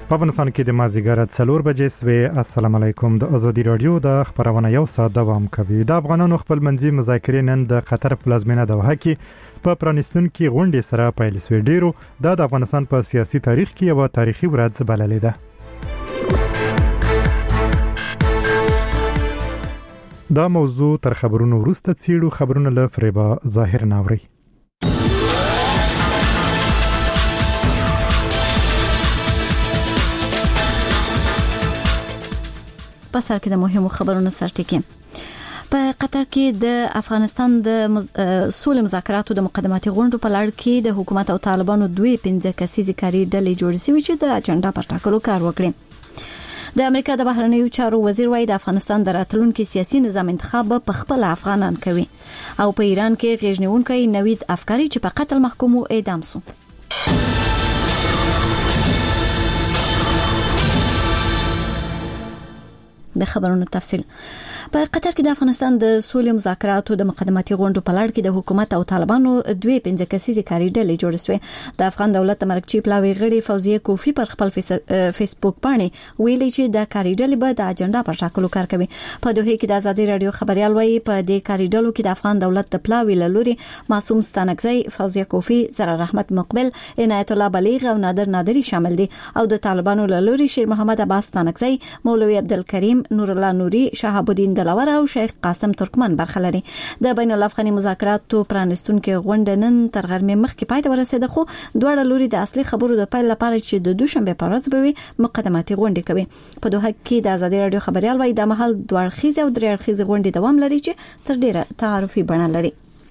په افغانستان کې د مازیګر 4 بجې سوي. السلام علیکم. د ازادي رادیو د خبرونه یو ساعت دوام کوي. د افغانانو خپل منځي مذاکرې نن د قطر پلازمینه دوحه کې په پرانیستونکو غونډې سره پیل شوې. ډیرو د افغانستان په سیاسي تاریخ کې یو تاریخي ورځ بللې ده. دا موضوع تر خبرونو وروسته څیړو. خبرونه له فریبا ظاهر ناوري. په سر کې د مهمو خبرونو سرټکی. په قطر کې د افغانستان د سولې مذاکراتو د مقدماتي غونډو په لړ کې د حکومت او طالبانو 15 کسیزې کاري ډلې جوړې شوې چې د اجنډا پر ټاکلو کار وکړي. د امریکا د بهرنیو چارو وزیر وايي د افغانستان د راتلونکي سیاسي نظام انتخاب په خپل افغانان کوي. او په ایران کې غیژنونکي نوید افکاری چې په قتل محکوم او اعدام شو. د خبرونو تفصیل. په قطر کې د افغانستان د سولې مذاکراتو د مقدماتي غونډو په لړ کې د حکومت او طالبانو 15 کسیزې کاري ډلې جوړې شوې. د افغان دولت مرکزی پلاوی غړي فوزیه کوفی پر خپل فیسبوک باندې ویلي چې د کاري ډلې به د اجنډا پر ټاکلو کار کوي. په دوه کې د ازادي رادیو خبريال وایي په دې کاري ډلو کې د افغان دولت د پلاوی لوري معصوم ستانکزی، فوزیه کوفی، زرا رحمت مقبل، عنایت الله بلیغ او نادر نادری شامل دي. او د طالبانو لوري شیر محمد عباس ستانکزی، مولوی عبدالکریم، نور الله نوري، شهاب الدین دلاور او شیخ قاسم ترکمن برخه لري. د بین الافغاني مذاکراتو پرانستونکو غونډه نن تر غرمې مخکې پای ته ورسېده، خو دواړه لوري د اصلي خبرو د پیل لپاره چې د دوشنبه په ورځ به مقدماتي غونډه کوي. په دوه کې د ازادي رادیو خبريال وایي د محل دوه اړخیزه او درې اړخیزه غونډه دوام لري چې تر ډیره تعارفي بڼه لري.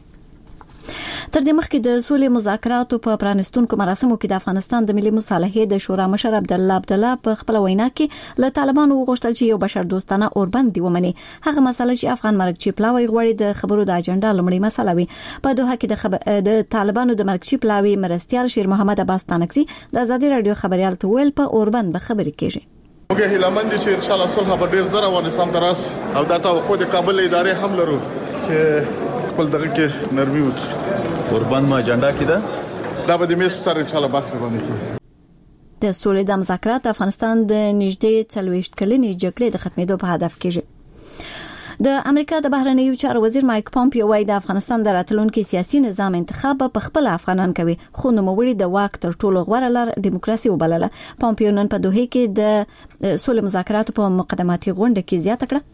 تر دې مخکې د سولې مذاکراتو په پرانستونکو مراسمو کې د افغانستان د ملي مصالحې د شورا مشر عبدالله په خپل وینا کې له طالبانو وغوښتل چې یو بشر دوستانه اوربند دی ومني. هغه مسله چې افغان مرکزی پلاوی غوړي د خبرو د اجنډا لمړی مسله وي. په دوه کې د طالبانو د مرکزی پلاوی مرستيال شیر محمد عباس تانکزی د ازادي رادیو خبريال ته ویل په اوربند به خبرې کیږي. موږ هیلمند چې ان شاء الله صلح به ډیر زره افغانستان تراس او د توقع د کابل ادارې هم لرو چې خپل دغه کې نرمي وکړي. قربان ما اجنډا کې ده دا به د میس سره ان شاء الله بس باندې کې د سولې د مذاکرات افغانستان د نږدې 40 کلنې جګړې د ختمېدو په هدف کې. د امریکا د بهرنیو چارو وزیر مایک پامپیو وايي د افغانستان د راتلونکي سیاسي نظام انتخاب په خپل افغانان کوي، خو نوموړي د واک تر ټولو غوره لار دیموکراسي وبلله. پامپیو نن په دوه کې د سولې مذاکراتو په مقدماتي غونډه کې زیاته کړه.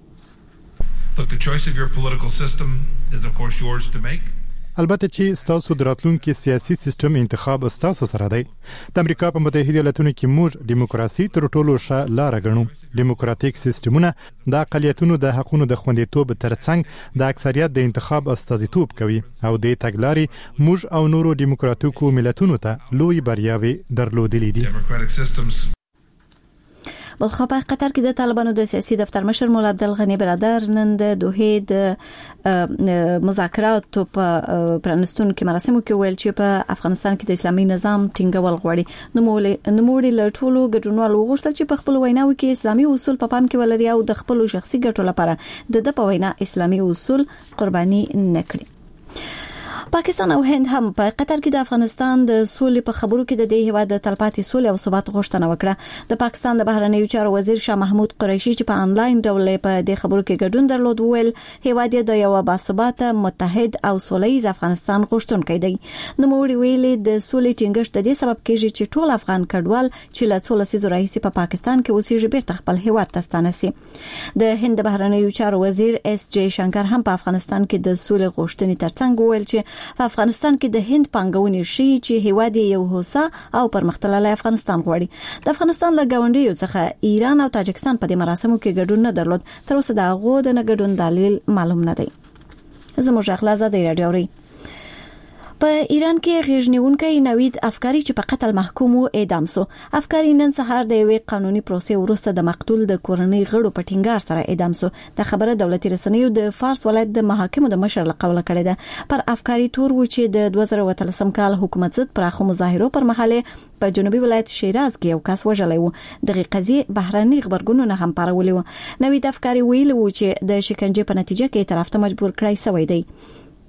Look, the choice of your political system is of course yours to make. البته چې ستاسو د راتلونکي سیاسي سیستم انتخاب ستاسو سره دی. د امریکا په متحده ایالاتونو کې موږ دیموکراسي تر ټولو ښه لار غنو. دیموکراتیک سیستمونه د اقلیتونو د حقوقو د خوندیتوب ترڅنګ د اکثریت د انتخاب استازیتوب کوي او د تګلارې موږ او نورو دیموکراتیکو ملتونو ته لوی بریاوي درلودلې دي. بلخو په قطر کې د طالبانو د سیاسي دفتر مشر مولا عبدالغنی برادر نن د دوه د مذاکراتو په پرانستونکو مراسمو کې ویل چې په افغانستان کې د اسلامي نظام ټینګول غواړي. نوموړي له ټولو ګډونوالو وغوښتل چې په خپل ویناوو کې اسلامي اصول په پام کې ولري او د خپل شخصي ګټو لپاره د په وینا اسلامي اصول قرباني نکړي. پاکستان او هند هم په قطر کې د افغانستان د سولې په خبرو کې د دې هیواد د تلپاتې سولې او ثبات غوښتنه وکړه. د پاکستان د بهرنیو چارو وزیر شاه محمود قریشي چې په انلاین ډول په دې خبرو کې ګډون درلود ویل هیواد د یو باثباته متحد او سولهییز افغانستان غوښتونکی دی. نوموړي ویلي د سولې ټینګښت د دې سبب کېږي چې ټول افغان کډوال چې له 16 راهیسې په پاکستان کې اوسېږي بیرته خپل هیواد ته ستانه شي. د هند بهرنیو چارو وزیر اس جی شنکر هم په افغانستان کې د سولې غوښتنې ترڅنګ ویل چې په افغانستان کې د هند پانګونې شي چې هیواد یو هوسا او پرمختللی افغانستان غواړي. د افغانستان له ګاونډیو څخه ایران او تاجکستان په دې مراسمو کې ګډون نه درلود. تر اوسه د هغو د نه ګډون دلیل معلوم نه دی. زموږ اخلاص د رادیو ری په ایران کې غیژنونکي نوید افکاری چې په قتل محکوم او اعدام شو. افکاری نن سهار د یوې قانوني پروسې وروسته د مقتول د کورنۍ غړو په ټینګار سره اعدام شو. د خبره دولتي رسنیو د فارس ولایت د محاکمو د مشر لقوله کړې ده. پر افکاری تور و چې د 2013 کال حکومت ضد پراخو مظاهرو پر مهال په جنوبي ولایت شیراز کې یو کس وژلی و. دغه قضیه بهراني خبرګونونه هم پارولې و. نوید افکاری ویل و چې د شکنجې په نتیجه کې طرف ته مجبور کړای شوی دی.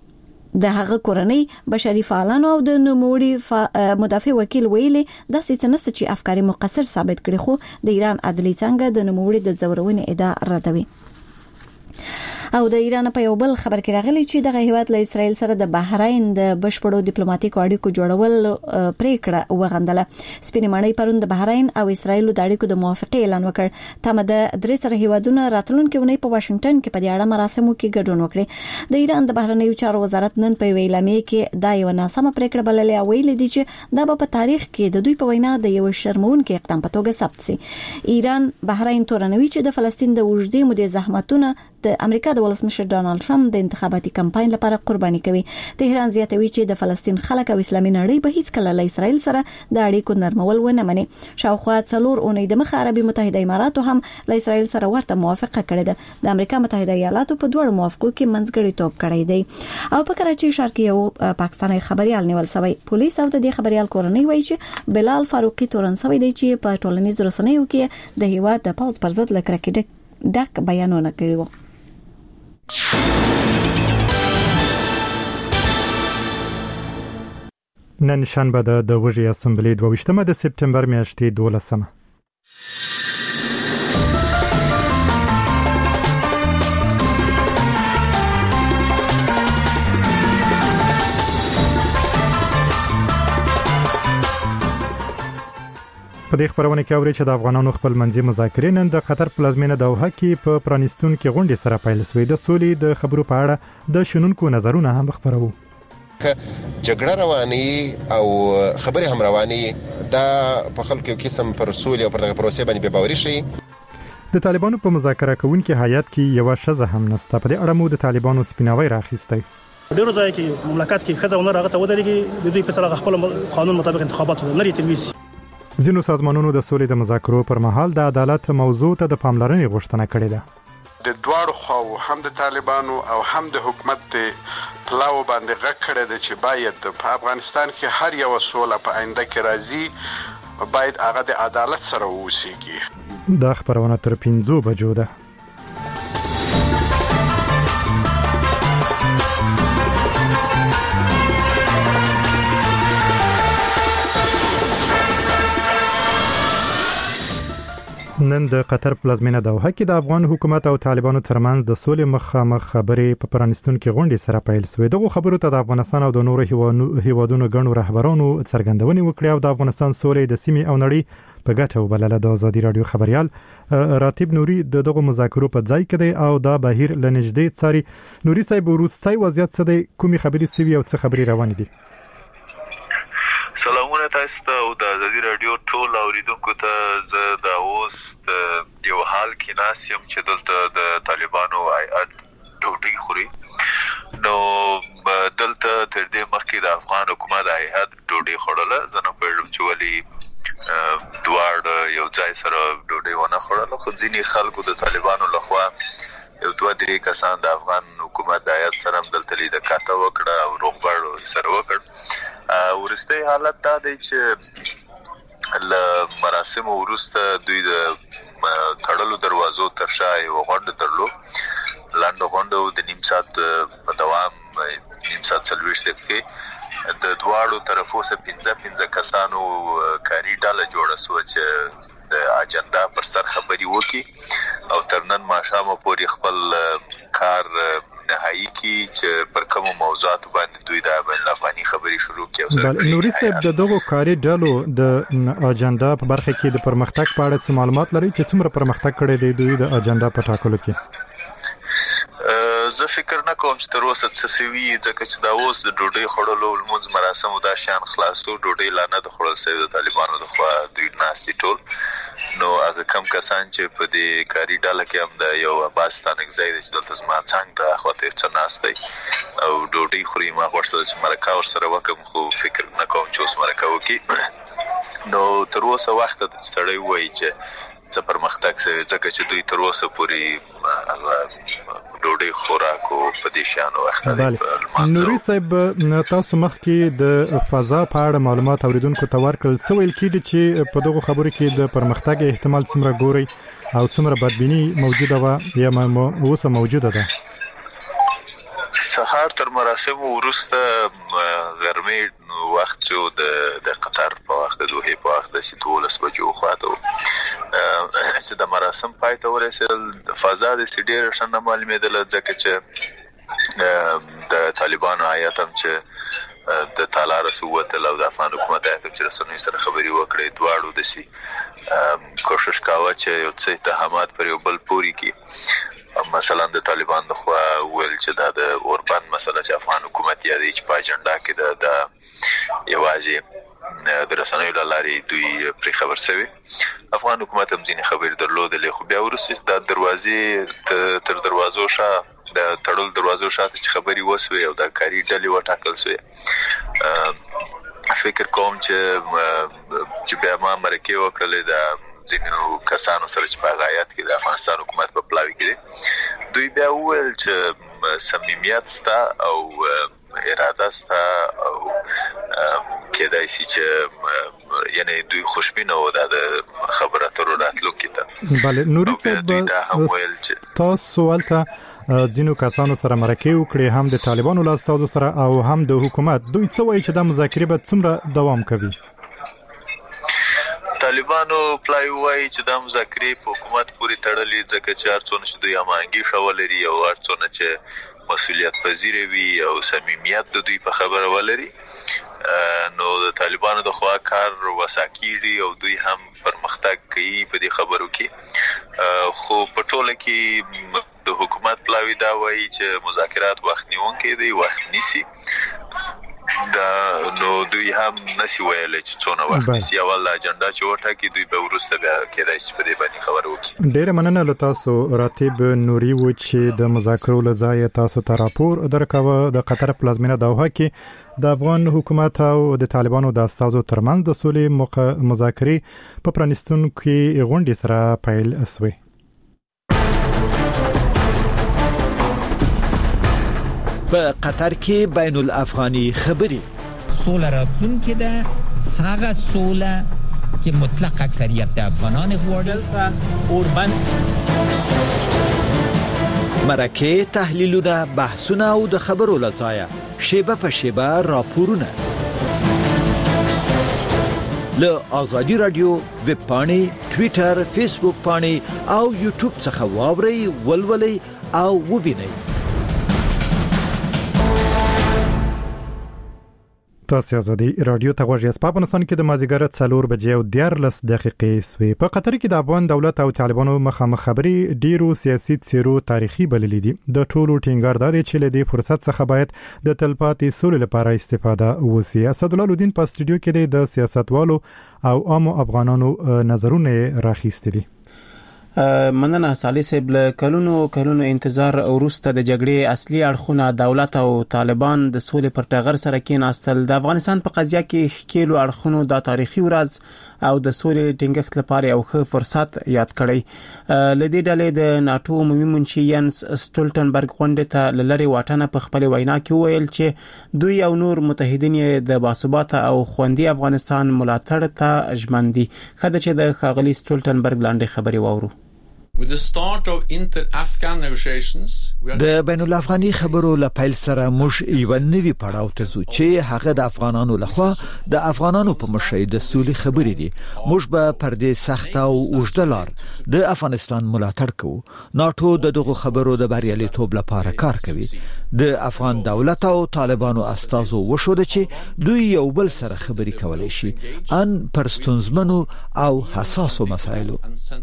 د هغه کورنۍ بشري فعالانو او د نوموړي مدافع وکیل ویلي د سیتنست چې افکاري مقصر ثابت کړي خو د ایران عدلي څنګه د نوموړي د زورونې ادعا ردوي. او د ایران په یو بل خبر کې راغلی چې دغه هیواد له اسرائیل سره د بحرین د بشپړو ډیپلوماټیکو اړیکو جوړول پریکړه وغندله. سپینې ماڼۍ پرون د بحرین او اسرائیل د اړیکو د موافقه اعلان وکړ. تمه د درې سره هیوادونو راتلونکي ونې په واشنگټن کې په دې اړه مراسمو کې ګډون وکړي. د ایران د بهرنیو چارو وزارت نن په اعلامیه کې دا یو ناسمه پریکړه بللې او ویلي دي چې دا په تاریخ کې د دوی په وینا د یو شرمونکي اقدام په توګه ثبت شي. ایران بحرین تورنوي چې د فلسطین د وجدي مودې زحمتونه د امریکا د ولسمشر ډونالد ټرمپ د انتخاباتي کمپاین لپاره قرباني کوي. تهران زیاتوي چې د فلسطین خلک او اسلامي نړۍ به هیڅ کله له اسرائیل سره د اړیکو نرمول ونه مني. شاوخوا 4 اونۍ د مخه عربي متحده اماراتو هم له اسرائیل سره ورته موافقه کړې ده. د امریکا متحده ایالاتو په دوه موافقو کې منځګړیتوب کړی دی. او په کراچي ښار کې یو پاکستاني خبريال نیول شوی. پولیس او د دې خبريال کورنۍ وایي چې بلال فاروقي تورن شوی دی چې په ټولنیزو رسنیو کې د هیواد د پوز پر ضد لکرکې ډک بیانونه کړي وو. نن شنبه د وژې اسمبلی 22 د سپټمبر میاشتې 12. په دې خبرونه کې اوري چې د افغانانو خپل منځي مذاکرې نن د قطر پلازمینه دوحه کې په پرانیستونکو غونډې سره پیل شوې. د سولې د خبرو په اړه د شنونکو نظرونه هم خبرو. جګړه رواني او خبرې هم رواني دا په خلکو کې قسم پر سولې او پر دغه پروسې باندې باوري شي. د طالبانو په مذاکره کوونکو هیئت کې یو شزه هم نسته. په دې اړه مو د طالبانو سپیناوی راخیستی. ډیرو ځای کې مملکت کې خزه ونه راغته ودرېږي د دوی په سره خپل قانون مطابق انتخابات نه لري تلويسي. ځینو سازمانونو د سولې د مذاکرو پر مهال د عدالت موضوع ته د پاملرنې غوښتنه کړې ده. د دواړو خواو هم د طالبانو او هم د حکومت پلاو باندې غږ کړی دی چې باید په افغانستان کې هر یو سوله په آینده کې راځي باید هغه د عدالت سره ووسیږي. دا خبرونه تر 5 بجو ده. نن د قطر پلازمینه دوحه کې د افغان حکومت او طالبانو ترمنځ د سولې مخامخ خبرې په پرانیستونکو غونډې سره پیل شوې. دغه خبرو ته د افغانستان او د نورو هیوادونو غنو رهبرانو څرګندونې وکړې او د افغانستان سولې د سیمې او نړۍ په ګټه وبلله. د ازادي رادیو خبريال راتب نوري دغه مذاکرو په ځای کې دی او دا بهیر لنجدې څاري. نوري صاحب وروستي وضعیت څه دی؟ کومي خبرې سوي او څه خبرې روان دي؟ سلامونه تاسو ته او د ازادي رادیو ټول اوریدونکو ته. زه د اوس یو حال کې ناسم چې دلته د طالبانو هیئت ډوډۍ خوري. نو دلته تر دې مخکې د افغان حکومت هیئت ډوډۍ خوړله. زه نه پوهېږم چې ولې دواړه یو ځای سره ډوډۍ ونه خوړله، خو ځینې خلکو د طالبانو لخوا یو 2-3 کسان د افغان حکومت د هیئت سره دلته لیدکاته وکړه او روغبړ سره وکړ. ورسته حالت دا دی چې له مراسم وروسته دوی د تړلو دروازو تر شا یو غونډه درلو. لاندې غونډه د نیم ساعت په دوام 40 دقیقې د دواړو طرفو څخه 15 کسانو کاري ډله جوړه شو چې د اجنډا پر سر خبري وکړي او تر نن ماښام پورې خپل کار نهایی کی چې پر کوم موضوعات باندې دوی د بین افغاني خبري شروع کړي. نوري صاحب د دغه کاري ډلو د اجنډا په برخه کې د پرمختګ په اړه څه معلومات لري چې څومره پرمختګ کړي دی دوی د اجنډا په ټاکلو کې؟ زه فکر نه کوم چې تر اوسه څه سوي، ځکه چې دا اوس د ډوډۍ خوړلو لمونځ مراسم او دا شان خلاصو ډوډۍ لا نه د خوړل شوی د طالبانو لخوا دوی ناستي ټول. نو هغه کم کسان چې په دې کاري ډله کې هم د یو عباسستان ځای دی چې دلته زما څنګ د اخواته څه ناست دی او ډوډۍ خوري. ما غوښتل چې مرکه ورسره وکړم خو فکر نه کوم چې اوس مرکه وکړي. نو تر اوسه وخت د سړی وایي چې څه پرمختګ شوی، ځکه چې دوی تر اوسه پورې ډوډۍ خوراک او په دې شان وخت دی. نوري صاحب تاسو مخکې د فضا په اړه معلومات اوریدونکو ته ورکړل. څه ویل کېږي چې په دغه خبرو کې د پرمختګ احتمال څومره ګوري او څومره بدبینی موجوده و یا اوسه موجوده ده؟ سهار تر مراسم وروسته غرمې وخت چې د قطر په وخت د دوه په وخت د 12 بجو خواته چې د مراسم پای ته ورسېدل فضا د سډیر شنه معلومېدل ځکه چې د طالبانو آیات هم چې د تعالی رسوت او د افغان حکومت آیات چې رسنوي سره خبري وکړي دواړو د سي کوشش کاوه چې یو څه اتهامات پر یو بل پوري کی مثلا د طالبان د خوا ویل چې د اوربند مسله چې افغان حکومت یادي چې په اجنډا کې د یوازې د رسنوي لارې دوی پر خبر شوی افغان حکومت هم ځینې خبرې درلودلې خو بیا وروسته د دروازې تر دروازو شاه د تړل دروازو شاته چې خبري وسوي او د کاری ډلې وټاکل شوی فکر کوم چې بیا ما مرکه وکړلې د ځینو کسانو سره چې په غایت کې د افغانستان حکومت په پلاوی کې دوی بیا وویل چې صمیمیت ستا او اراده ستا او کېدای شي چې یعنی دوی خوشبینه و د خبره تر راتلو کې بله نوري صاحب تاسو ولته ځینو کسانو سره مرکه وکړي هم د طالبانو له استازو سره او هم د حکومت دوی څه وایي چې د مذاکرې به څومره دوام کوي طالبانو پلای وایي چې د مذاکرې په حکومت پورې تړلې ځکه چې هرڅونه چې دوی امانګي شولري او هرڅونه چې مسؤلیت پذیر وي او صمیمیت د دوی په خبره ولري نو د طالبانو د خوا کار وساکیږي او دوی هم پرمختګ کوي په دې خبرو کې خو په ټوله کې د حکومت پلاوی دا وایي چې مذاکرات وخت نیونکي دي وخت نیسي دا نو دوی هم نسی ویل چې څونه وخت نیسي اول اجنډا چې وټاکي دوی به ورسته بیا کېدای شي په دې باندې خبرو وکړي ډېر مننه له تاسو راتب نوري و چې د مذاکرو لځای تاسو ته راپور درکاوه د قطر پلازمینه دوحه کې د افغان حکومت او د طالبانو د استازو ترمنځ د سولې مذاکرې په پرانیستونکو غونډې سره پیل شوې په قطر کې بین الافغاني خبري سوله راتلونکې ده هغه سوله چې مطلق اکثریت د افغانان غواړي اوربند مرکه تحلیلونه بحثونه او د خبرو لځایه شیبه په شیبه راپورونه له آزادی رادیو ویب پاڼې ټوئیټر فیسبوک پاڼې او یوټیوب څخه واورئ ولولئ او وبینئ تاسو ازادي رادیو ته غوږی په افغانستان کې د مازیګر 4 بجې او 14 دقیقې سوي په قطر کې د افغان دولت او طالبانو مخامخ خبري ډیرو سیاسي څیرو تاریخي بللې دي د ټولو ټینګار د چې له دې فرصت څخه باید د تلپاتې سولې لپاره استفاده وشي اسد الله الدین په استودیو کې د سیاستوالو او عام افغانانو نظرونه راخیستلي مننه صالح صاحب له کلونو انتظار وروسته د جګړې اصلي اړخونه دولت او طالبان د سولې پر ټغر سره کېناستل د افغانستان په قضیه کې ښکېلو اړخونو د تاریخي ورځ او د سولې ټینګښت لپاره یو ښه فرصت یاد کړی لدې ډلې د ناتو عمومي منشي ینس سټولټنبرګ غونډې ته لری واټنه په خپل وینا کې ویل چې دوی او نور متحدین د باثباته او خوندي افغانستان ملاتړ ته ژمن دي خدای چې د خاغلی سټولټنبرګ لاندې خبري واورو د بین الافغاني خبرو لپاره سره موږ یو نوی پړاو ته ځو چې هغه د افغانانو لخوا د افغانانو په مشرۍ د سولې خبرې دي موږ به پر دې سخت او اوږدلار د افغانستان ملاتړ کوو ناتو دغه خبرو د بریالیتوب لپاره کار کوي د افغان دولت او طالبانو استازو وشو چې دوی یو بل سره خبرې کولای شي ان پر ستونزمنو او حساسو مسایلو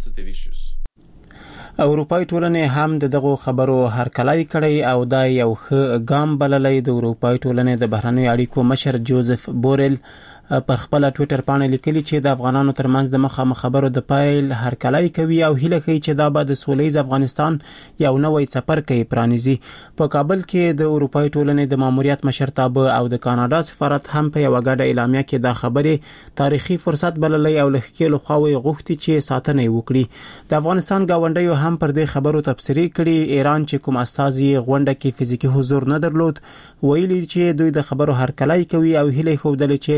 اروپای ټولنې هم دغه خبرو هرکلی کړی او دا یو ښه ګام بللی د اروپای ټولنې د بهرنیو اړیکو مشر جوزف بورل پر خپل ټوئیټر باندې لیکلي چې د افغانانو ترمنځ د مخامخ خبرو د پایل هرکلی کوي او هیله کوي چې دا به د سولهییز افغانستان یو نوې څپرکی پرانیزي په کابل کې د اروپای ټولنې د ماموریت مشرتابه او د کاناډا سفارت هم په یو غاډه اعلامیه کې دا خبره تاریخي فرصت بللی او لخکېلو خواوې غوښتي چې ساتنه وکړي د افغانستان گاونډیو هم پر دې خبرو تبصری کړي ایران چې کوم اساسي غونډه کې فزیکی حضور نه درلود ویلي چې دوی د خبرو هرکلی کوي او هیله خوده چې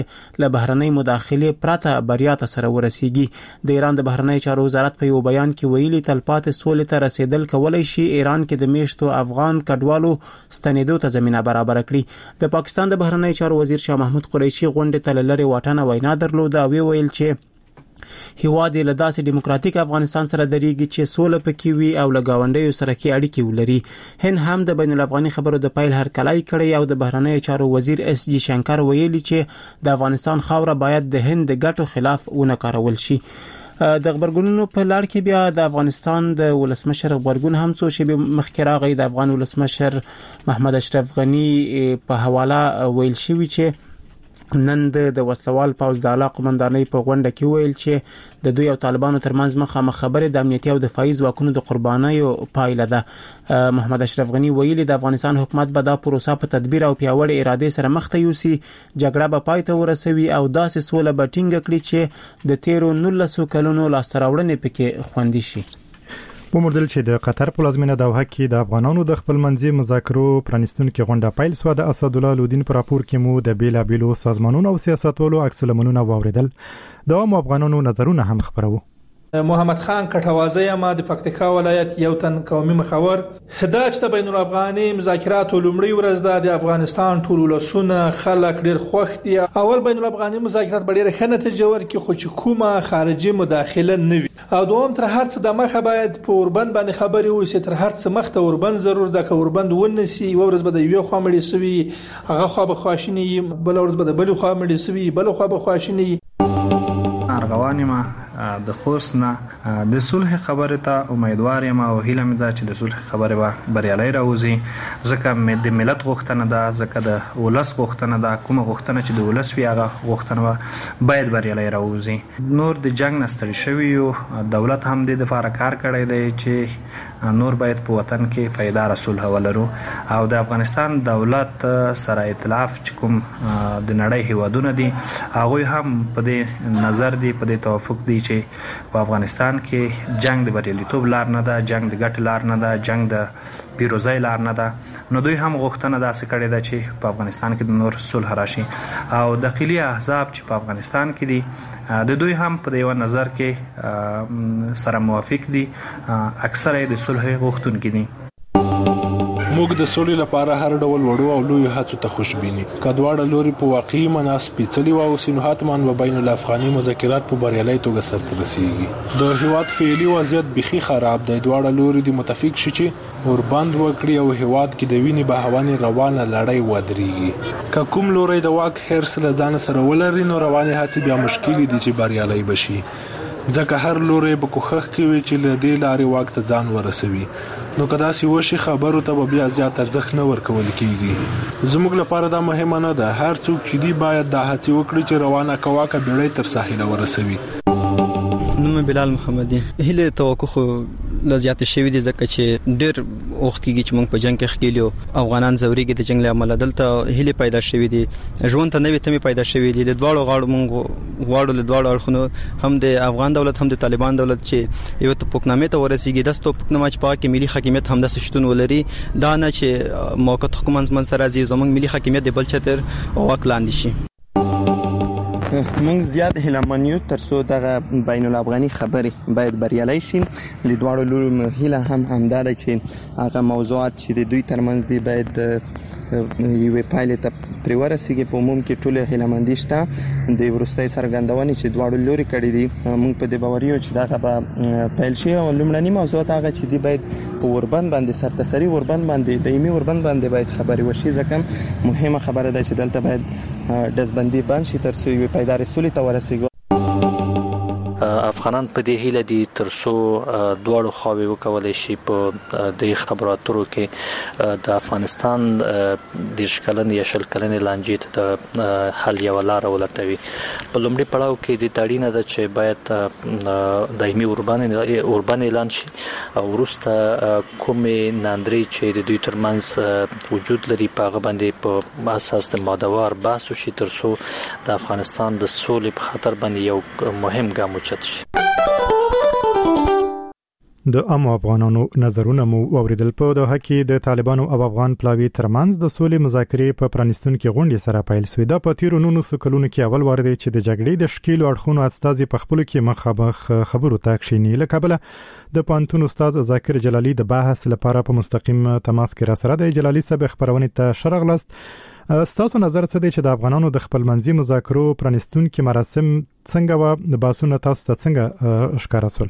له بهرنۍ مداخله پرته بریا ته سره ورسیږي. د ایران د بهرنۍ چارو وزارت په یو بیان کې ویلي تلپاتې سولې ته رسیدل کولای شي ایران کې د میشتو افغان کډوالو ستنېدو ته زمينه برابر کړي. د پاکستان د بهرنۍ چارو وزیر شاه محمود قریشي غونډه ته لری واټنه وینا درلوده او ویل چې هیواد له داسې دیموکراتیک افغانستان سره درېږي چې سوله پکې وي او له گاونډیو سره کې اړیکې ولري. هند هم د بین الافغاني خبرو د پیل هرکلی کړی او د بهرنۍ چارو وزیر اس جی شنکر ویلي چې د افغانستان خاوره باید د هند د ګټو خلاف ونه کارول شي. د خبرګونونو په لړ کې بیا د افغانستان د ولسمشر خبرګون هم څو شی مخکې راغی. د افغان ولسمشر محمد اشرف غنی په حواله ویل شوی چې نن د وسلوال پوځ د اعلی قومندانۍ په غونډه کې ویل چې د دوی او طالبانو ترمنځ مخامخ خبرې د امنیتي او دفاعي ځواکونو د قربانیو پایله ده. محمد اشرف غنی ویلي د افغانستان حکومت به دا پروسه په تدبیر او پیاوړې اراده سره مخ ته یوسي، جګړه به پای ته ورسوي او داسې سوله به ټینګه کړي چې د تیرو 19 کلونو لاسته راوړنې پکې خوندي شي. ومردل چې د قطر په لازمینه دوحه کې د افغانانو د خپل منځي مذاکرو پرانستونکو غونډه پیل سو. د اسد الله لودین پر راپور کې مو د بیلابیلو سازمانونو او سیاستوالو عکس العملونه واوریدل. د عام افغانانو نظرونه هم خبرو. محمد خان کټوازی ما د پکتیکا ولایت یو تن قومي مخور هداج ته بین الافغاني مذاکرات لومړی ورځ د افغانستان ټول ولسونه خلک ډیر خوښ دي. اول بین الافغاني مذاکرات ډیره ښه نتیجه ورکړي خو چې کومه خارجي مداخله نه وي او دوم تر هر څه د مخه باید په اوربند باندې خبري وسی تر هر څه مخته اوربند ضرور ده که اوربند ونسی ورځ به د یو خوا مړي سوي هغه خوا به خواشنی بل ورځ به د بل خوا مړي سوي بل خوا به خواشنی. ارغوان ما د خوست نه د صلح خبره ته امیدوار یم او هیله مې ده چې د صلح خبره به بریالي راوځي ځکه د ملت غوښتنه ده ځکه د ولس غوښتنه ده کومه غوښتنه چې د ولس وي هغه غوښتنه باید بریالي راوځي. نور د جنگ نستړي شوی یو دولت هم د لپاره کار کړی دی چې نور باید په وطن کې پایدار صلح ولرو او د افغانستان دولت سره ائتلاف چې کوم د نړۍ هیوادونه دي هغه هم په دې نظر دی په دې توافق دی چې په افغانستان کې جنگ د بریالیتوب لار نه ده، جنگ د ګټ لار نه ده، جنگ د پیروزۍ لار نه ده. نو دوی هم غوښتنه داسې کړې ده چې په افغانستان کې د نور صلح راشي او داخلي احزاب چې په افغانستان کې دي د دوی هم په یو نظر کې سره موافق دي، اکثره د صلح غوښتونکي دي. موږ د سولې لپاره هر ډول وړو او لوی هڅو ته خوشبینی. کډواړه لوري په واقعي مناس پیڅلي او سینوهاتمان و بین الافغاني مذاکرات په بریالي توګه سرته رسیږي. د هیواد فعلی وضعیت بخي خراب دی. دواړه لوري د متفق شي چې اوربند وکړي او هیواد کې د وینې بهواني روانه لړۍ ودرېږي. که کوم لوري د واک هرڅ له ځان سره ولري نو روانه هڅې بیا مشکل دي چې بریالي بشي ځکه هر لوري به کوښښ کوي چې له دې لارې واک ته ځان ورسوي. نو کدا سی وشي خبرو ته بیا زیات ارزښت نه ورکول کیږي. زموږ لپاره دا مهمه نه ده. هر څوک چې دی باید د هڅې وکړي چې روانه کواکه بیړۍ تر ساحل ورسوي. نوم بلال محمدي. هله توقع لزیات شوی دي ځکه چې ډېر وخت کېږي چې موږ په جنگ کې خېلیو افغانان زوريږي د جنگ له عمل دلته هله پیدا شوی دي ژوند ته نوې تمه پیدا شوی دي د دواړو غاړو موږ غواړو له دواړو اړخونو هم د افغان دولت هم د طالبان دولت چې یو توپکنامه ته ورسیږي د توپکنامه چې پاکه ملي حاکمیت هم د شتون ولري دا نه چې موقت حکومت من سره زموږ ملي حاکمیت د بل چتر او وکلاند شي. موږ زیات هلمانیو ترڅو دغه بین الافغاني خبرې باید بریالي شي. لیدواړو لورو هیله هم همدار چې هغه موضوعات چې د دوی ترمنځ دی باید یو پایله ته پرې ورسیږي. په عموم کې ټول هلمندي شته د ورستۍ سرګندونې چې دواړو لوري کړي دي. موږ په دې باور یو چې دغه به پیل شي او لومړنی موضوعات هغه چې دی باید په اوربند باندې سرتسري اوربند باندې دایمي اوربند باندې باید خبري وشي ځکه مهمه خبره ده چې دلته باید دزبندي بند شي ترڅو یو پایدار سولې ته ورسیږي. افغانان په دې هیله دي ترڅو دواړو خواوې وکولای شي په د خبرو اترو کې د افغانستان د شکلن یا شلکلن لانجې ته حل یو لار ولټوي. په لومړي پړاو کې د تاړینه ده چې باید دایمي اوربان اعلان شي او وروسته کومې ناندري چې د دوی ترمنځ وجود لري په هغه باندې په اساس د مادوار بحث وشي ترڅو د افغانستان د سولې په خاطر باندې یو مهم ګام د عام افغانانو نظرونه مو اوریدل. په دوحه کې د طالبانو او افغان پلاوی ترمنځ د سولې مذاکرې په پرانیستونکو غونډې سره پیل شوې. دا په تیرو 19 کلونو کې اول وار دی چې د جګړې د شکیلو اړخونو استازي په خپل کې مخامخ خبرو ته کښیني. لکه بل د پانتون استاد ذاکر جلالی د بحث لپاره په مستقیم تماس کې را سره د جلالی صاحب خبرونه ته شرغلست. ستاسو نظر څه دی چې د افغانانو د خپل منځي مذاکرو پرانیستونکو مراسم څنګه و باسونه تاسو ته څنګه ښکارا سول؟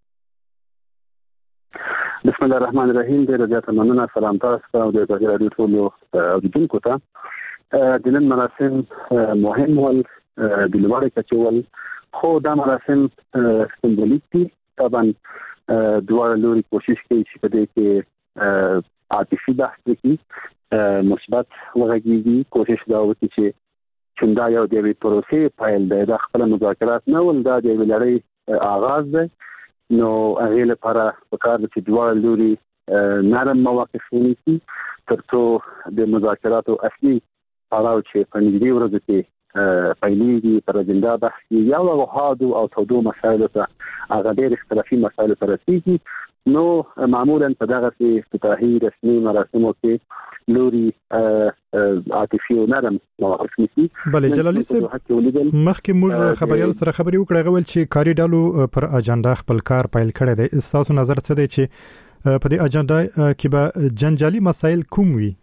بسم الله الرحمن الرحیم. ډیره زیاته مننه. سلام تاسو او د رادیو ټولو اوریدونکو ته. د نن مراسم مهم ول د لوړ کچول، خو دا مراسم سمبولیک دي. طبعا دوه لوري کوشش کوي چې په دې کې عاطفي بحث وکړي، مثبت وغږیږي. کوشش دا وکړي چې دا یو د پروسې پیل دی، د خپل مذاکرات نه ول، دا د لړۍ آغاز دی. نو هغه لپاره پکار دي چې دوه لوري نرم مواقف ونیسي ترڅو د مذاکراتو اصلي پړاو چې په نږدې ورځو کې پیلېږي پر اجنډا بحث یا وغوحادو او تودو مسایلو ته هغه ډېر اختلافي مسایلو ته رسیږي. نو معمولا په دغه افتتاحي رسمي مراسمو کې لوري عاطفي او نرم مواقف نیسي. بله جلالي صاحب مخکې موږ خبريال سره خبري وکړه غول چې کاری ډالو پر اجنډا خپل کار پیل کړی دی. تاسو نظر څه دی چې په دې اجنډا کې به جنجالي مسایل کوم وي؟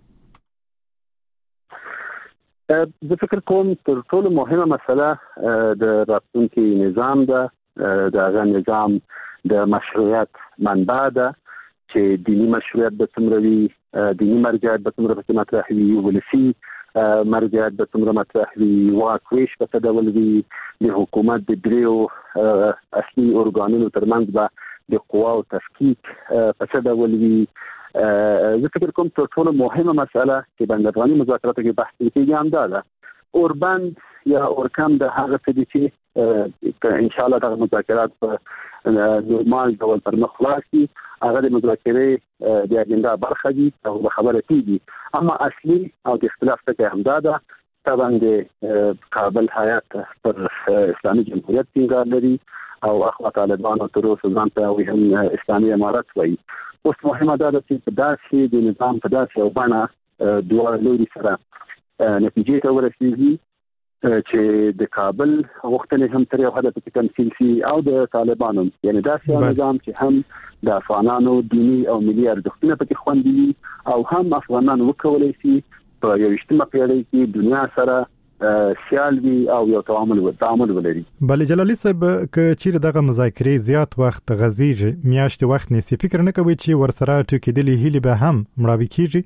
زه فکر کوم تر ټولو مهمه مسله د راتلونکي نظام ده. د هغه نظام د مشروعیت منبع ده چې دینی مشروعیت به څومره وي، دینی مرجعیت به څومره پکې مطرح وي، ولسي مرجعیت به څومره مطرح وي، واک ویش په څه ډول وي، د حکومت د دریو اصلي ارګانونو ترمنځ به د قواو تفکیک په څه ډول وي. زه فکر کوم تر ټولو مهمه مسله چې بین افغاني مذاکراتو کې بحث کېږي همدا ده. اوربند یا اورکم د هغه څه دي چې ان شاء الله د مذاکرات په نورمال ډول پر مخ لاړ شي. هغه د مذاکرې د اجنډا برخه دي او خبره کېږي. اما اصلي او د اختلاف څخه همدا ده. طبعا د کابل هیات پر اسلامي جمهوریت ټینګار لري او اخوا طالبانو تر اوسه ځان ته هم اسلامي امارت وایي. اوس مهمه ده چې په داسې د نظام په داسې او باندې دوه لوري سره نتیجې ته ورسیږي چې د کابل غوښتنې هم تر یو حده پکې تمثیل شي او د طالبانو، یعنی داسې نظام چې هم د افغانانو دینی او ملي ارزښتونه پکې خوندي وي او هم افغانان وکولای شي په یو اجتماعي پیړۍ کې دنیا سره سیال وي او یو تعامل ولري. بل جلالي صاحب ک چیرې دغه مذاکرې زیات وخت غزيږي میاشتې وخت نسی، فکر نه کوي چې ورسره ټکیدلې هلي به هم مړاوي کیږي؟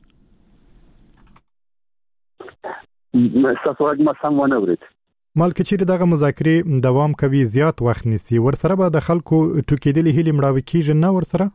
تاسو هغه سم ونه ورید. مال ک چیرې دغه مذاکرې دوام کوي زیات وخت نسی، ورسره به د خلکو ټکیدلې هلي مړاوي کیږي نه ورسره؟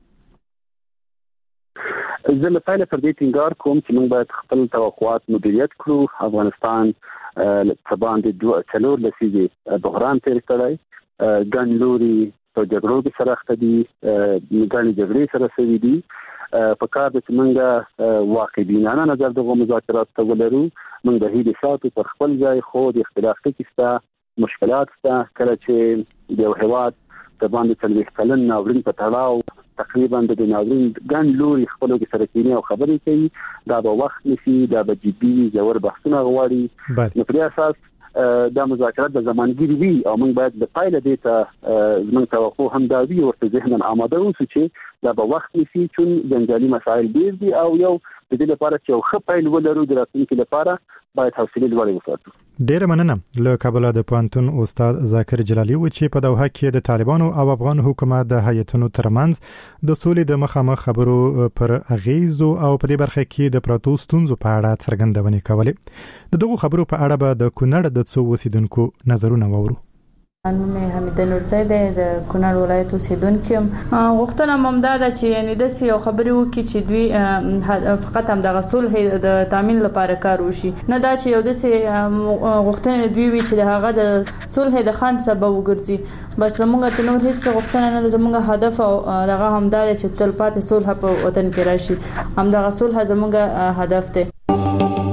زه له پیله پر دې ټینګار کوم چې موږ باید خپل توقعات مدیریت کړو. افغانستان په باندې 4 لسیزې بحران تیر کړی، ګڼ لوري په جګړو کې سره اخته دي، ګڼ جګړې سره شوي دي. په کار د چې موږ واقع بینانه نظر دغه مذاکرات ته ولرو. موږ د هیلې ساتو پر خپل ځای، خو د اختلاف ټکي شته، مشکلات شته. کله چې د یو هېواد په باندې 40 کلن ناورین په تړاو تقریبا د ناورین ګڼ لوري خپلو کې سره کینی او خبرې کوي، دا به وخت نشي، دا به جدي ژور بحثونه غواړي. نو په اساس دا مذاکرات د زمانګیری وي او موږ باید د پایله دې ته زموږ توقع هم دا وي ورته ذهناً آماده اوسو چې دا به وخت نشي، چون جنجالي مسایل ډېر دي او یو د دې لپاره چې یو ښه پیل ولرو د راتلونکي لپاره باید حوصله لوړې وساتو. ډېر مننه. له کابل د پوهنتون استاد ذاکر جلالی و چې په دوحه کې د طالبانو او افغان حکومت د هیئتونو ترمنځ د سولې د مخامخ خبرو پر اغیزو او په دې برخه کې د پروتو ستونزو په اړه څرګندونې کولې. دغه خبرو په اړه به د کونړ د څو اوسیدونکو نظرونه واورو. نوم حمید نورزی دی، د کونړ ولایت اوسیدونکی یم. غوښتنه مې دا ده چې یعنې داسې یو خبرې وکړي چې دوی فقط همدغه صلح د تامین لپاره کار وشي، نه دا چې یو داسې غوښتنې دوی وي چې د هغه د صلح د خنډ سبب وګرځي. بس زموږ ته نور هیڅ غوښتنه نه ده. زموږ هدف او دغه همدا دی چې تلپاتې صلح په وطن کې راشي. همدغه صلح زموږ هدف دی.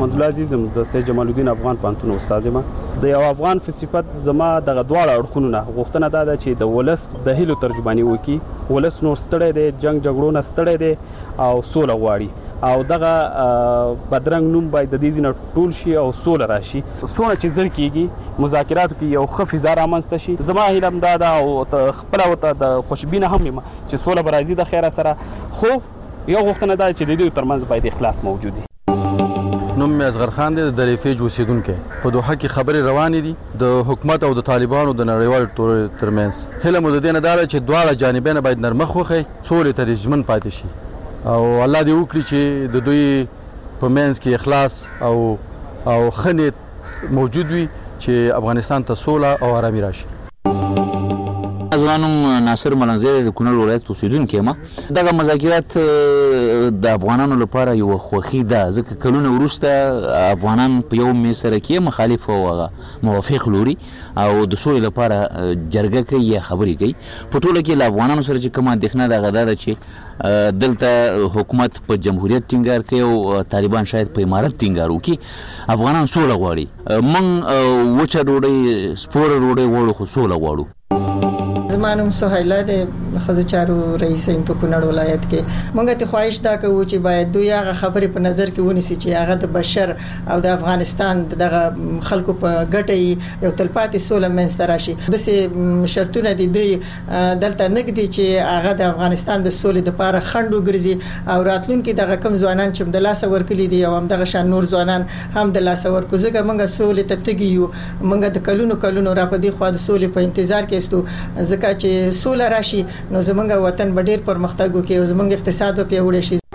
محمد الله عزیز د سید جمال الدین افغان پانتون استاد ما د یو افغان په صفت زما د دواړه اړخونو نه غوښتنه ده چې د ولس د هیلو ترجمانی وکي. ولس نور ستړی دی، جنگ جګړو نه ستړی دی او سوله غواړي او دغه بدرنګ نوم باید د دې ځینې ټول شي او سوله راشي. سونه چې زر کیږي مذاکرات کې یو خفي زار امنست شي. زما هیله هم دا او خپل او د خوشبینه هم چې سوله برازي د خیره سره، خو یو غوښتنه ده چې د دې ترمنځ باید اخلاص موجود وي. نوم مې اصغر خان دی، د ریفیج اوسیدونکی. په دوحه کې خبرې روانې دي د حکومت او د طالبانو د نړیوال ترمنځ. هیله مو د دې نه ده چې دواړه جانبین باید نرمخ وخی، سولې ته ژمن پاتې شي او الله دې وکړي چې د دوی په منځ کې اخلاص او ښه نیت موجود وي چې افغانستان ته سوله او آرامي راشي. زمانم ناصر ملنګزی د کونړ ولایت اوسیدونکی یم. دغه مذاکرات د افغانانو لپاره یو خوښي ده، ځکه کلونه وروسته افغانان په یو میز سره کې مخالف او موافق لوري او د سولې لپاره جرګه کوي یا خبرې کوي. په ټوله کې له افغانانو سره چې کومه اندېښنه دغه ده چې دلته حکومت په جمهوریت ټینګار کوي او طالبان شاید په امارت ټینګار وکړي. افغانان سوله غواړي، موږ وچه ډوډۍ سپوره ډوډۍ غواړو خو سوله غواړو. زمانم سهیله د خزو چارو رئیس په کونړ ولایت کې. موږ ته خواهش دا کوو چې باید دوی هغه خبرې په نظر کې ونیسي چې هغه د بشر او د افغانستان دغه خلکو په ګټه یو تلپاتې سوله منځته راشي. داسې شرطونه دي دوی دلته نګدي چې هغه د افغانستان د سولې لپاره خنډ وګرځي او راتلونکي دغه کم ځوانان چې د لاس ورکلي دي او هم دغه شان نور ځوانان هم د لاس ورکو. ځکه موږ سولې ته تګیو، موږ د کلونو را په دې خوا د سولې په انتظار کې استو، ځکه چې سوله راشي نو زمونږ وطن به ډیر پرمختګ وکړي او زمونږ اقتصاد به پیاوړی شي.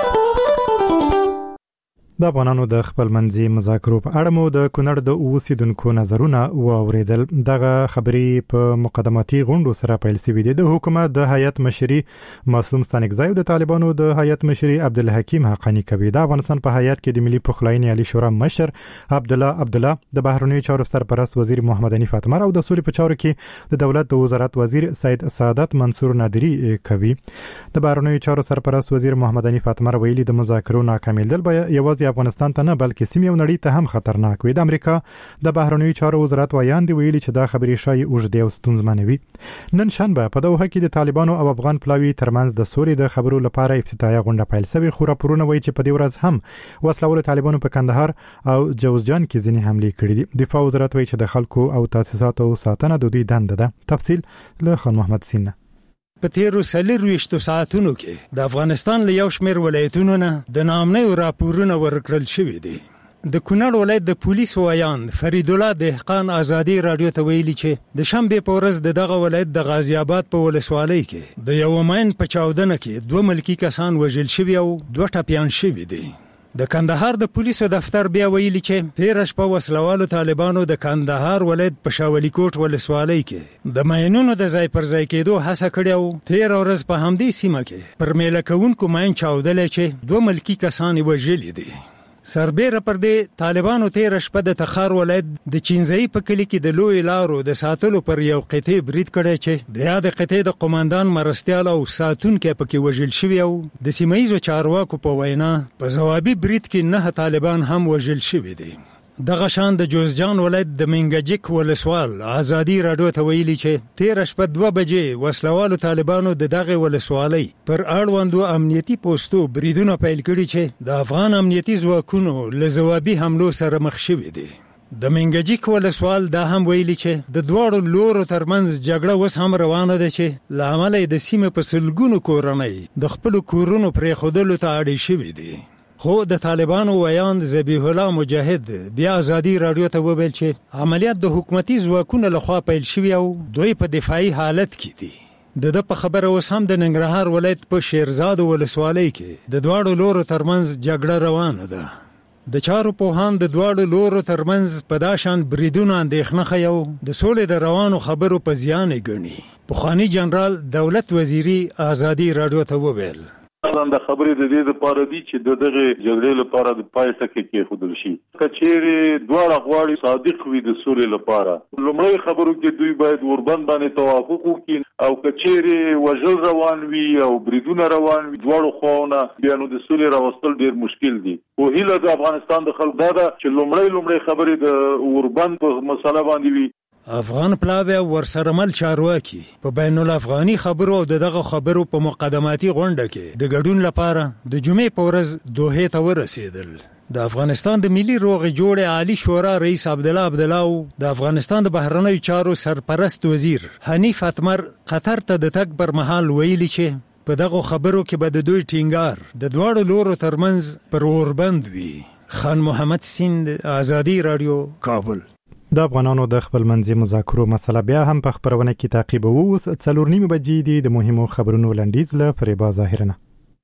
د افغانانو د خپل منځي مذاکرو په اړه مو د کونړ د اوسیدونکو نظرونه واوریدل. دغه خبرې په مقدماتي غونډو سره پیل شوې دي. د حکومت د هیئت مشري معصوم ستانکزی او د طالبانو د هیئت مشري عبدالحکیم حقانی کوي. د افغانستان په هیئت کې د ملي پخلاینې عالی شورا مشر عبدالله، د بهرنیو چارو سرپرست وزیر محمد حنیف اتمر او د سولې په چارو کې د دولت د وزارت وزیر سید سعادت منصور نادری کوي. د بهرنیو چارو سرپرست وزیر محمد حنیف اتمر ویلي د مذاکرو ناکامیدل به یوازې افغانستان ته نه بلکې سیمې او نړۍ ته هم خطرناک وي. د امریکا د بهرنیو چارو وزارت ویاندې ویلي چې دا خبرې شایي اوږدې او ستونزمنې وي. نن شنبه په دوحه کې د طالبانو او افغان پلاوي ترمنځ د سولې د خبرو لپاره افتتاحیه غونډه پیل شوې، خو راپورونه وایي چې په دې ورځ هم وسلوال طالبانو په کندهار او جوزجان کې ځینې حملې کړې دي. دفاع وزارت وایي چې د خلکو او تاسیساتو ساتنه د دوی دنده ده. تفصیل له خان محمد سینه. په تیرو 24 ساعتونو کې د افغانستان له یو شمېر ولایتونو نه د نامنیو راپورونه ورکړل شوي دي. د کونړ ولایت د پولیسو ویاند فرید الله دهقان ازادي رادیو ته ویلي چې د شنبه په ورځ دغه ولایت د غازی آباد په ولسوالۍ کې د یو ماین په چاودنه کې 2 ملکی کسان وژل شوي او 2 ټپیان شوي دي. د کندهار د پولیسو دفتر بیا ویلي چې تیر شپه وسلوالو طالبانو د کندهار ولایت په شاولی کوټ ولسوالۍ کې د ماینونو د ځای پر ځای کېدو هڅه کړې او تیر ورځ په همدې سیمه کې پر میله کوونکو ماین چاودلې چې 2 ملکی کسان وژلي دي. سربېره پر دې طالبانو تیر شپه د تخار ولایت د چینزئی په کلی کې د لوی لارو د ساتلو پر یو قطعه برید کړی چې د یاد قطعه د قوماندان مرستیال او ساتونکو پکې وژل شوی او د سیمایي چارواکو په وینا په ځوابي برید کې 9 طالبان هم وژل شوی دي. دغه شان د جوزجان ولایت د منګجک ولسوال ازادي رادیو ته ویلي چې تیر شپه 2 بجې وسلوالو طالبانو د دغه ولسوالۍ پر اړوندو امنیتي پوسټو بریدونه پیل کړي چې د افغان امنیتي ځواکونو له ځوابي حملو سره مخ شوي دي. د منګجک ولسوال دا هم ویلي چې د دوړو لورو ترمنځ جګړه وس هم روانه ده چې لامل د سیمې په سلګونو کورنۍ د خپل کورونو پرې خودلو ته اړ شوي دي. خو د طالبانو ویاند ذبیح الله مجاهد بیا ازادي رادیو ته وویل چې عملیات د حکومتي ځواکونو لخوا پیل شوي او دوی په دفاعي حالت کې دي. د په خبره اوس هم د ننګرهار ولایت په شیرزاد ولسوالۍ کې د دواړو لورو ترمنځ جګړه روانه ده. د چارو پوهان د دواړو لورو ترمنځ په داشان بریدونه اندېښنه ښیي او د سولې د روانو خبرو په زیان ګڼي. پخوانی جنرال دولت وزیری ازادي رادیو ته وویل دا خبرې د دې لپاره دي چې دغه جګړې لپاره د پای ټکی کې خودل شي کچېره دواړه غواړي صادق وي د سولې لپاره لومړی خبرو کې دوی باید وربند باندې توافق وکړي او کچېره وژل روان وي او بریدونه روان وي دواړو خواونه بیا نو د سولې راوستل ډیر مشکل دي او هیله د افغانستان د خلکو دا چې لومړی خبرې د وربند په مسله باندې وي افغان پلاوی ورسره مل چارواکي په بین الافغاني خبرو او دغه خبرو په مقدماتي غونډه کې د ګډون لپاره د جمعې په ورځ دوحې ته ورسېدل د افغانستان د ملي روغې جوړې عالی شورا رئیس عبدالله او د افغانستان د بهرنیو چارو سرپرست وزیر حنیف اتمر قطر ته د تګ پر مهال ویلي چې په دغه خبرو کې به د دوی ټینګار د دواړو لورو ترمنځ پر اوربند وي. خان محمد سیند، آزادی رادیو، کابل. د افغانانو د خپل منځي مذاکرو مسله بیا هم په خبرونه کې تعقیبوو. 4:30 بجې دي د مهمو خبرونو لنډیز له فریبا ظاهرنه.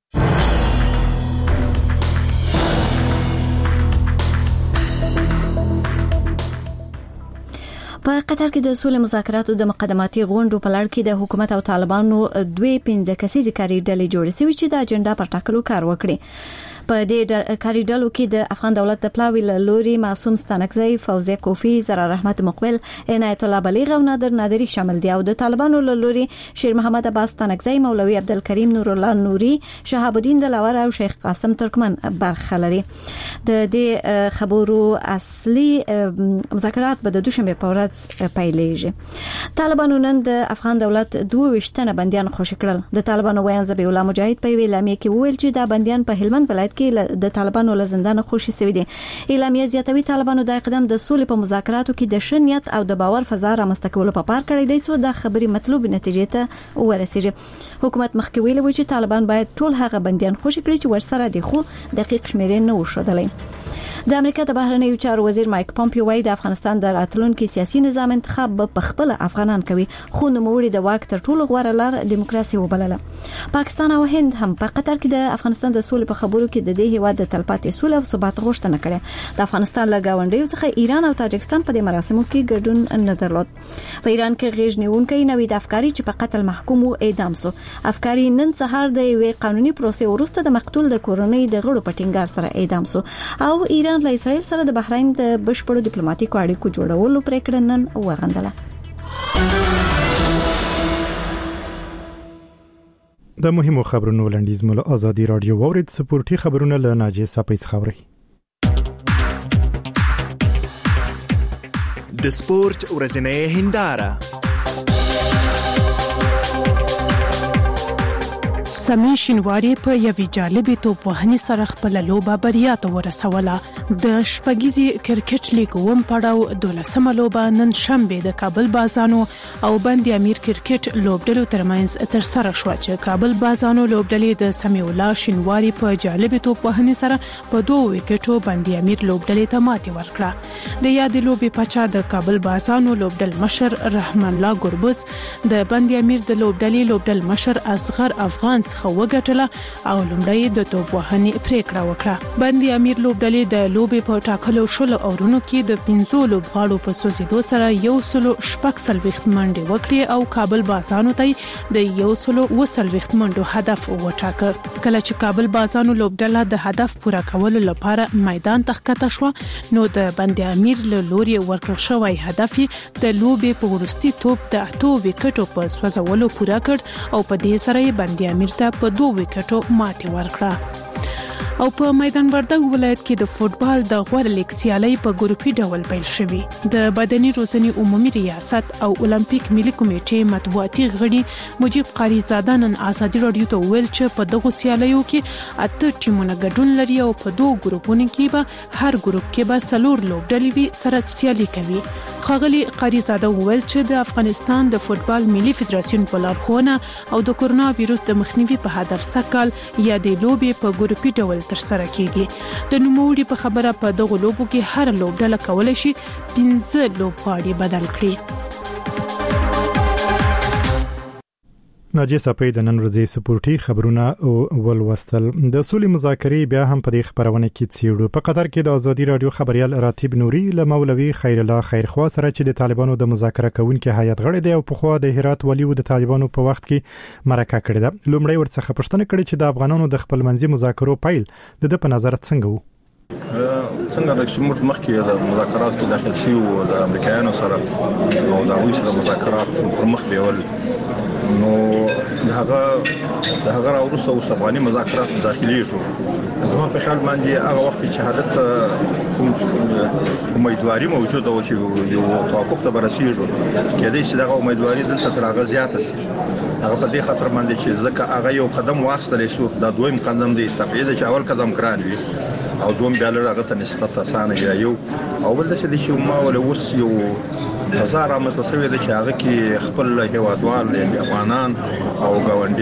په قطر کې د سولې مذاکراتو د مقدماتي غونډو په لړ کې د حکومت او طالبانو 2 کسیزې کاري ډلې جوړې شوې چې د اجنډا پر ټاکلو کار وکړي. په دې کاري ډلو کې د افغان دولت د پلاوی لوري معصوم ستانکزی، فوزیه کوفی، زرار احمد مقبل، عنایت الله بلیغ او نادر نادری شامل دي او د طالبانو لوري شیر محمد عباس ستانکزی، مولوی عبدالکریم نور الله نوري، شهاب الدین دلاور او شیخ قاسم ترکمن برخه لري. د دې خبرو اصلي مذاکرات به د دوشنبه په ورځ پیلېږي. طالبانو نن د افغان دولت 22 بنديان خوشی کړل. د طالبانو ویان ذبیح الله مجاهد په اعلامیه کې وویل چې دا بنديان په هلمند ولایت کې د طالبانو له زندان خوشی شوی دي. اعلامیه زیاتوي طالبانو د اقدام د سولې په مذاکراتو کې د شنیت او د باور فضا رامنځته کولو په پار کړی دی چې د خبري مطلوب نتیجې ته ورسیږي. حکومت مخکې ویلي و چې طالبان باید ټول هغه بنديان خوشی کړي چې ورسره دي، خو دقیق شمیرې نه وښودلې. د امریکا د بهرنیو چارو وزیر مایک پامپیو وايي د افغانستان د راتلونکي سیاسي نظام انتخاب په خپل افغانان کوي، خو نوموړي د واک تر ټولو غوره لار دیموکراسي وبلله. پاکستان او هند هم په قطر کې د افغانستان د سولې په خبرو کې د دې هیواد د تلپاتې سولې او ثبات غوښتنه کړې. د افغانستان له گاونډیو څخه ایران او تاجکستان په دې مراسمو کې ګډون نه درلود. په ایران کې غیږ نیونکي نوید افکاری چې په قتل محکوم او اعدام شو. افکاری نن سهار د یوې قانوني پروسې وروسته د مقتول د کورنۍ د غړو په ټینګار سره اعدام شو او ایران له اسرائیل سره د بحرین د بشپړو ډیپلوماټیکو اړیکو جوړولو پریکړه نن وغندله. د مهمو خبرونو لنډیز مول آزادی رادیو وورید سپورتي خبرونه له ناجی صاحب خبري. د سپورت ورځنۍ هنداره. سمي شینواری په یوې جالبې توپوهنې سره خپل لوبه بریا ته ورسوله. د شپږیزې کرکټ لیګ اوم پړاو 12مه لوبه نن شنبه د کابل بازانو او بند امیر کرکټ لوبډلو ترمنځ تر سره شو چې کابل بازانو لوبډلې د سمي الله شینواری په جالبې توپوهنې سره په 2 وکټو بند امیر لوبډلې ته ماتې ورکړه. د یاد لوبې پچا د کابل بازانو لوبډل مشر رحمان الله ګربز د بند امیر د لوبډل مشر اصغر افغان څخه وګټله او لومړی د توپوهنې پریکړه وکړه. بند امیر لوبډلې د لوبې په ټاکلو شل اورونو کې د 15 لوبغاړو په سوزیدو سره 140 منډې وکړې او کابل بازانو ته د 140 منډو هدف وټاکه. کله چې کابل بازانو لوبډله د هدف پوره کولو لپاره میدان ته ښکته شو نو د بند امیر له لوري ورکړل شوی هدف د لوبې په ورستي توپ د 8 وکټو په سوځولو پوره کړ او په دې سره بند امیر ته په 2 وکټو ماتې ورکړه. او په میدان وردګ ولایت کې د فوتبال د غوړ لیګ سیالي په ګروپي ډول پیل شوې. د بدني روزنې عمومي ریاست او اولمپیک ملي کمیټې مطبوعاتي غړي مجيب قاری زاده نن آزادی رادیو ته ویل چې په دغه سیالیو کې 8 ټیمونه ګډون لري او په 2 ګروپونو کې به هر ګروپ کې به 4 لوبډلې وي سره سیالي کوي. خاغلی قاری زاده ویل چې د افغانستان د فوتبال ملي فدراسیون په لارښوونه او د کورونا وایروس د مخنیوي په هدف سکهال یا د لوبې په ګروپي ډول تر سره کیږي. د نوموړي په خبره په دغه لوبو کې هر لوبډله کولای شي 15 لوبغاړي بدل کړي. ناجی صاحب د نن ورځې سپورتي خبرونه ولوستل. د سولې مذاکرې بیا هم په دې خبرونه کې څیړو. په قطر کې د ازادي رادیو خبريال راتب نوري له مولوي خیر الله خیرخوا سره چې د طالبانو د مذاکره کوونکو هیئت غړی دی او په خوا د هرات والی د طالبانو په وخت کې مرکه کړې ده. لومړی ورڅخه پوښتنه کړې چې د افغانانو د خپلمنځي مذاکرو پیل د په نظر څنګه وو؟ څنګه چې موږ مخکې د مذاکرات کې داخل شي او د امریکایانو سره او د اویس د مذاکرات پر مخ بیول نو هغه راوروسته اوس افغاني مذاکرات داخلي شو. زما په خیال باندې هغه وخت چې حالت کوم امیدواري موجوده و چې یو توقف ته برسېږو کېدای شي دغه امیدواري دلته تر هغه زیاته شي. هغه په دې خاطر باندې چې ځکه هغه یو قدم واخیستل شو، دا دویم قدم دی تبعید چې اول قدم ګران وي او دوم بیا له هغه ته نسبت اسانه یو او بل چې ما ول اوس یو هزار مسله سوي د چې هغه کې خپل هیوادوال افغانان او ګاونډي